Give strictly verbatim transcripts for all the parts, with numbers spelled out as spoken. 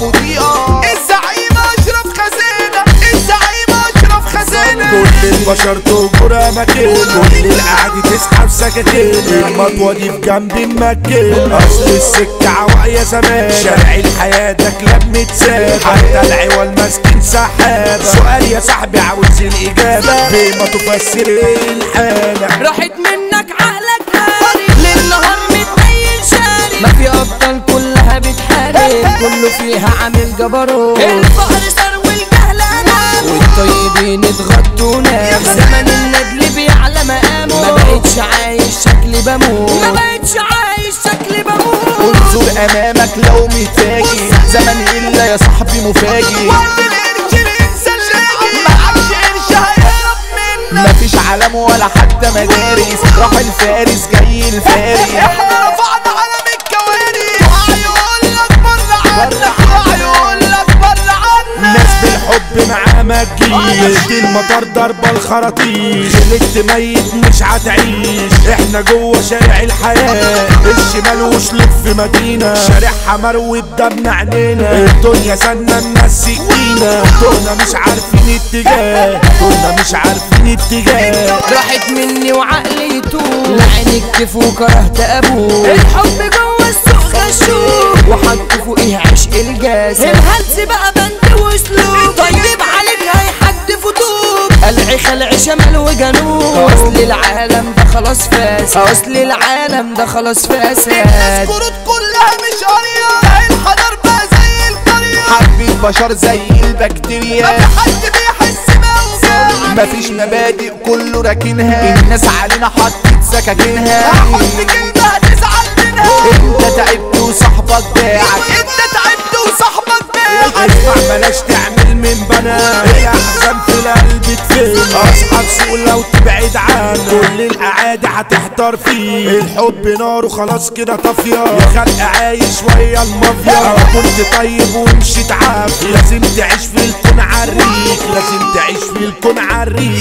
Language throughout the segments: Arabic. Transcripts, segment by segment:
مضيئة. الزعيم اشرف خزانة، الزعيم اشرف خزانة. كل البشر تجرى مكان، كل القعد تسحب سكاكين، المطوة دي في جنب المكان، اصل السكة عواقية زمان، شارع الحياة ده كلاب متساب، حتى العوال ماسكين سحابة. سؤال يا صاحبي عاوز الإجابة، بما تفسر الحالة. راحت منك عقلك هاري، للنهار متنيل شاري، ما في أبطال كلها بتحارب، كله فيها عامل جبروت. الفقر صار والجهل أنام، والطيبين اتغطوا نام. زمن الندل بيعلى مقامه، ما بقتش عايش شكلي بموت، ما بقتش عايش شكلي بموت. انظر امامك لو متاجي، زمن الا يا صاحبي مفاجي. وقت القرش الانسى اللاجي، معكش قرش هيهرب منك. مفيش علم ولا حتى مدارس، راح الفارس جاي الفارس. احنا رفعنا علم الكوارث، وقع يقولك بره عنك، وقع يقولك بره عنك. ناس بالحب معاه ما تجيش، دي المطار ضربة الخراطيش، خلقت ميت مش هتعيش. احنا جوه شارع الحياة، الشمال وشلوك في مدينة، شارعها مروي بدمنا عينينا. الدنيا سنة الناس سكينة، دولنا مش عارفين اتجاه، دولنا مش عارفين اتجاه. راحت مني وعقلي يتوه، لعين الكيف وكرهت ابوه. الحب جوه السوق غشوه، وحط فوقيه عشق الجاس. الهلس بقى بند واسلوب، طيب عليك هيحد فتوب. قلعي خلعي شمال وجنوب، اصل العالم ده خلاص فاسد، اصل العالم ده خلاص فاسد. الناس كروت كلها مش قرية، الحضر بقى زي القرية، حرب البشر زي البكتيريا. ما في حد بيحس بأوجاع، مفيش مبادئ كله راكنها. الناس علينا حطت سكاكينها، هحط كلمة هتزعل منها. انت تعبت وصاحبك باعك، انت تعبت وصاحبك باعك. اسمع بلاش تعمل من بنا، هي احسن في القلب تفهم. اصحاب سوق لو تبعد عنه، كل الاعادي هتحتار فيه. الحب نار وخلاص كده طافيه، يا خلق عايش ويا المافيا. كنت طيب ومشيت عافيه، لازم تعيش في الكون عالريق، لازم تعيش في الكون عالريق.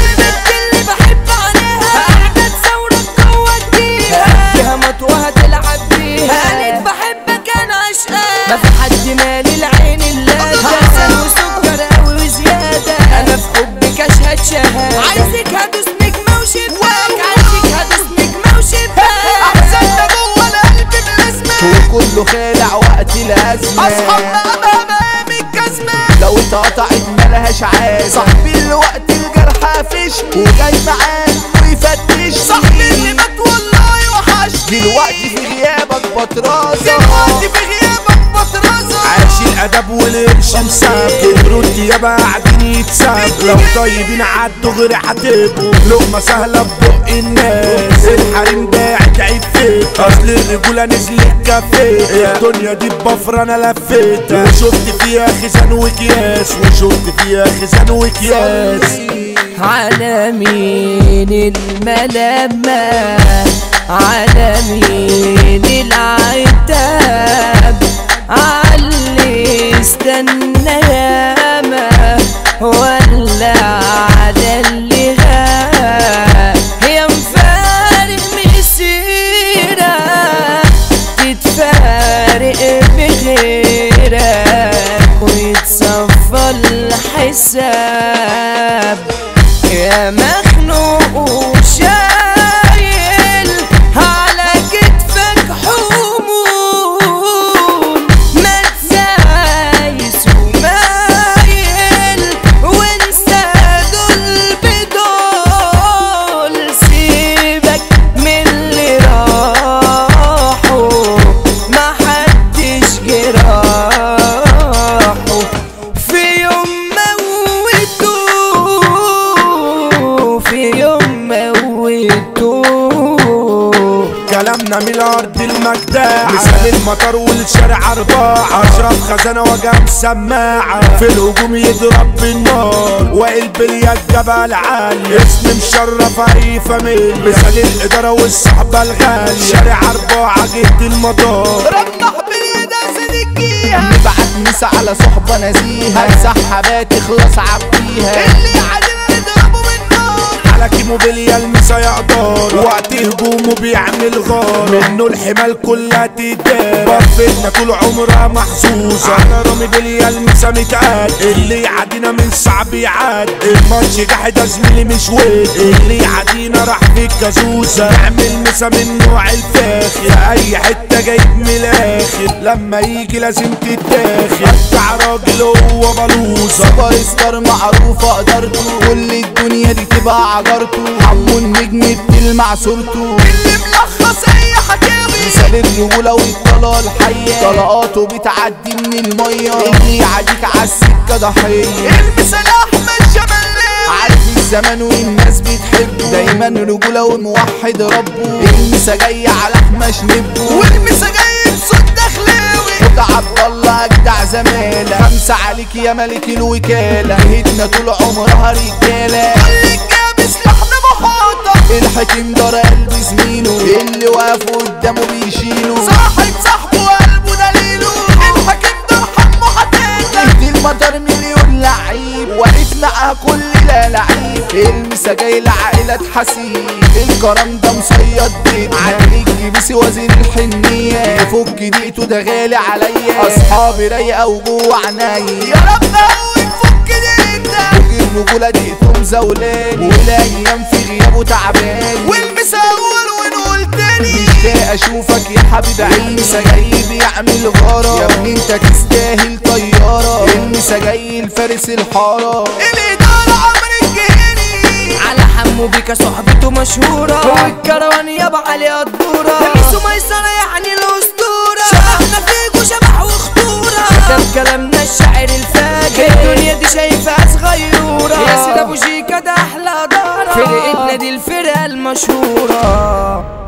اللي بحب عليها قاعدة تصورك جوه الدقيقة، فيها مطوة هتلعب بيها. قالت بحبك انا عشقاك، ما في حد مالي العين الا ده. حسن وسكر قوي وزيادة، انا في حبك اشهد شهادة. عايزك هدوس نجمة وشباك، عايزك هدوس نجمة وشباك. احسن ده جوه القلب بلازمة، وكله خالع وقت الازمة. اصحابنا امام الجزمة، لو اتقطعت ملهاش عازة. صاحبي اللي وقت الجرح قافشني، وجاي معاه ويفتشني. صاحبي اللي مات والله وحشني، دلوقتي في غيابك بطرازة، دلوقتي في غيابك بطرازة. عايش الادب والقرش مساب، كبروا الديابة قاعدين يتساب. لو طيبين عدوا غير هتبقوا لقمة سهلة ببق الناس. الحريم باعت عيب فيك، اصل الرجولة نزلت كفيت. الدنيا دي بفرة انا لفيتها، وشفت فيها خزان وكياس، وشفت فيها خزان وكياس. على مين الملامة، على مين العتاب، عاللي استنى ياما، ولا على اللي غاب. يا مفارق مسيرة تتفارق بغيرك، ويتصفى الحساب. يا مخنوق وشايل على كتفك حمول، ما تزايس ومايل، وانسى دول بدول. سيبك من اللي راحوا، ما حدش جراحه في يوم موتوه، في يوم موتوه. كلامنا من الارض المجداعة، مثال المطر والشارع ارباعة. اشرف خزانة وجام سماعة، في الهجوم يضرب بالنار، وائل باليد جبل عالي. اسم مشرف اي فاميليا، مثال الادارة والصحبة الغالية. شارع ارباعة جهة المطار، ربح باليد صديقيها. نبعت مسا على صحبة نزيهة، سحبات تخلص عبيها. اللي علينا نضربه بالنار، على كيموبيليا المسا يقدر وقت هجومه بيعمل غار منه الحمال كلها تدار بفتنا طول عمرها محظوظة على رامي بليا المسا متقال اللي يعدينا من صعب يعاد الماتش جاحد يا زميلي مش ويد اللي يعدينا راح في الكازوزة نعمل مسا من نوع الفاخر اي حتة جايب من الاخر لما يجي لازم تتاخد بتاع راجل هو بلوزة سوبر ستار معروفة قدرته كل الدنيا دي تبقى عجرته حمو النجم بتلمع صورته اللي ملخص اي حكاوي مثال الرجولة والطلقة الحية طلقاته بتعدي من المية اللي يعديك عالسكة ضحية المثال احمد شمالين عارف الزمان والناس بتحبه دايما رجولة وموحد ربه المسا جاي على حماش نبه والمسا جاي بصوت دخلاوي خد عبد الله اجدع زمالة خمسة عليك يا ملك الوكالة جهتنا طول عمرها رجالة كل جاب سلاحنا محاطة الحكيم دار قلب زميله اللي واقف قدامه بيشيله صاحب صاحبه قلبه دليله الحكيم دار حمو حتاته دي المطر مليون لعيب واقف معاها كل لا لعيب المسا جاي لعائلة حسيب الكرم ده مصيد بيت عليك جيبسي وزير الحنية يفك دقيقته ده غالي عليا اصحابي رايقة وجوه عنايا يا رب قوي فك دقيقتك الرجولة دقيقته مزولاني والايام في غيابه تعبان والمسا اول ونقول تاني مشتاق اشوفك يا حبيب عيني المسا جاي بيعمل غارة يا ابني انت تستاهل طيارة المسا جاي الفارس الحارة الادارة عمر الجهني على حمو بيكا صحبته مشهورة والكروان يابا عليها الدورة ميسو ميسرة يعني الاسطورة شبحنا فيك وشبح وخطورة كتب كلامنا الشاعر الفاجر الدنيا دي شايفها صغيرة ياسر ابو شيكا ده احلى دارة فرقتنا دي الفرقة المشهورة.